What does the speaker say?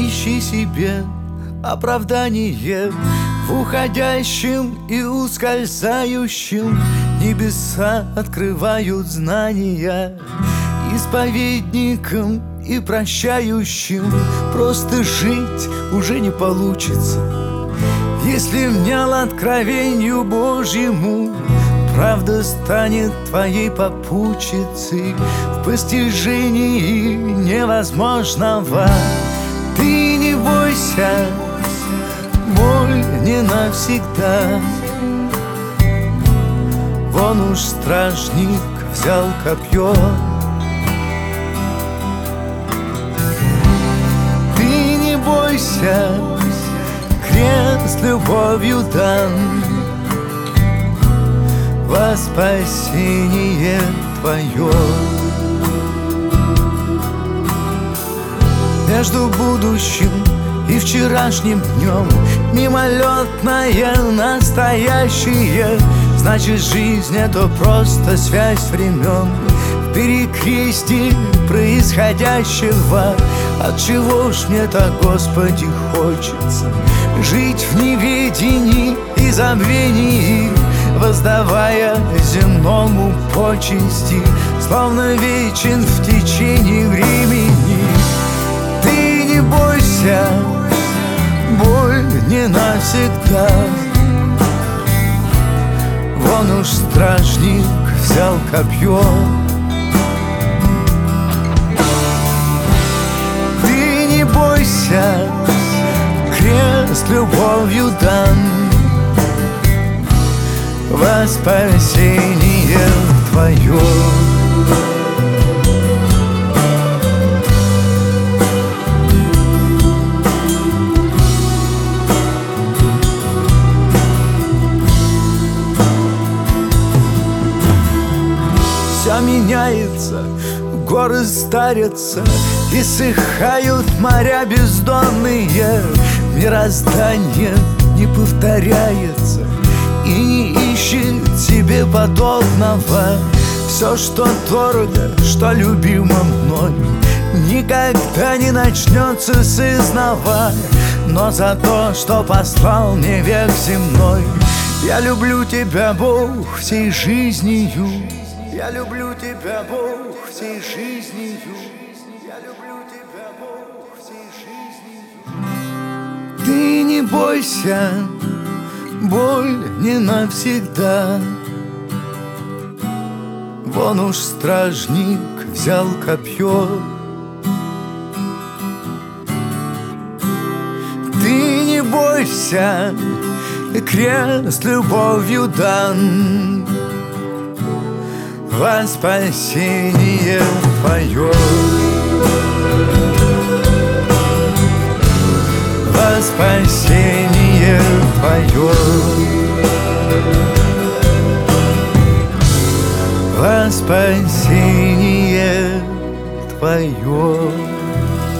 ищи себе оправдание в уходящем и ускользающем. Небеса открывают знания исповедникам и прощающим. Просто жить уже не получится, если внял откровению Божьему. Правда станет твоей попутчицей в постижении невозможного. Ты не бойся, боль не навсегда. Вон уж стражник взял копье. Ты не бойся, крест любовью дан во спасение твое. Между будущим и вчерашним днем мимолетное настоящее. Значит, жизнь — это просто связь времен в перекрестии происходящего. Отчего ж мне так, Господи, хочется жить в неведении и забвении, воздавая земному почести, словно вечен в течение времени. Ты не бойся, боль не навсегда. Вон уж стражник взял копье. Ты не бойся, крест любовью дан во спасение твое. Все меняется, горы старятся, иссыхают моря бездонные. Мироздание не повторяется и не ищет себе подобного. Все, что дорого, что любимо мной, никогда не начнется с изнова. Но за то, что послал мне век земной, я люблю тебя, Бог, всей жизнью. Я люблю тебя, Бог, всей жизнью. Я люблю тебя, Бог, всей жизнью. Ты не бойся, боль не навсегда. Вон уж стражник взял копье. Ты не бойся, крест любовью дан во спасение твое. Во спасение твое. Во спасение твое.